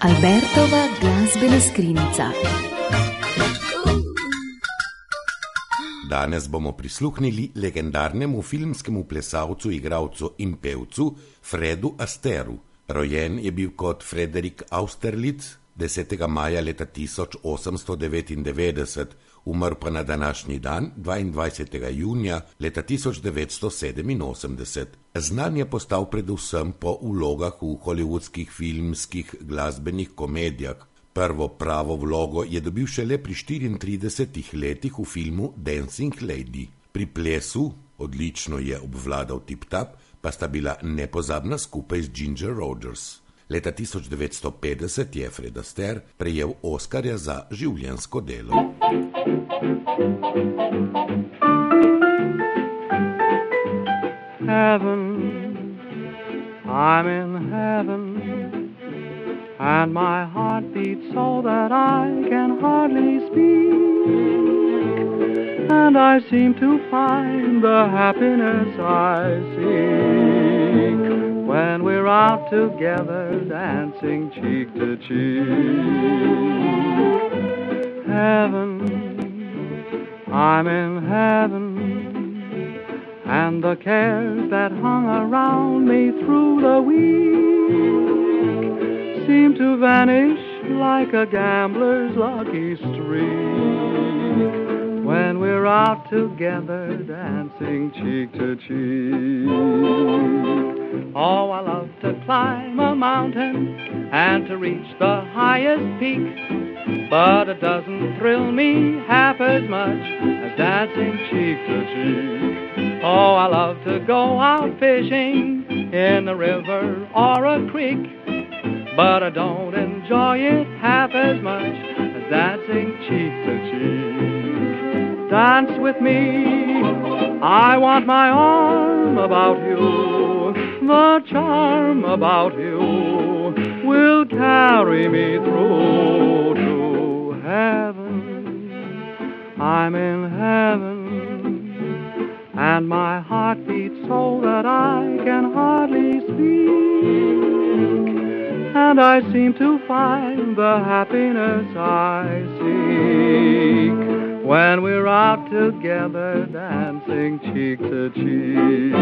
Albertova glasbena skrinjica. Danes bomo prisluhnili legendarnemu filmskemu plesalcu, igralcu in pevcu Fredu Asteru. Rojen je bil kot Frederik Austerlitz 10. maja leta 1899, umrl pa na današnji dan 22. junija leta 1987. Znan je postal predvsem po vlogah v hollywoodskih filmskih glasbenih komedijah. Prvo pravo vlogo je dobil šele pri 34 letih v filmu Dancing Lady. Pri plesu odlično je obvladal tip-tap, pa sta bila nepozabna skupaj z Ginger Rogers. Leta 1950 je Fred Astaire prejel Oskarja za življenjsko delo. Heaven, I'm in heaven, and my heart beats so that I can hardly speak, and I seem to find the happiness I seek when we're out together dancing cheek to cheek. Heaven, I'm in heaven, and the cares that hung around me through the week seem to vanish like a gambler's lucky streak when we're out together dancing cheek to cheek. Oh, I love to climb a mountain and to reach the highest peak, but it doesn't thrill me half as much as dancing cheek to cheek. Oh, I love to go out fishing in a river or a creek, but I don't enjoy it half as much as dancing cheek to cheek. Dance with me, I want my arm about you. The charm about you will carry me through to heaven. I'm in heaven, and my heart beats so that I can hardly speak, and I seem to find the happiness I seek when we're out together dancing cheek to cheek.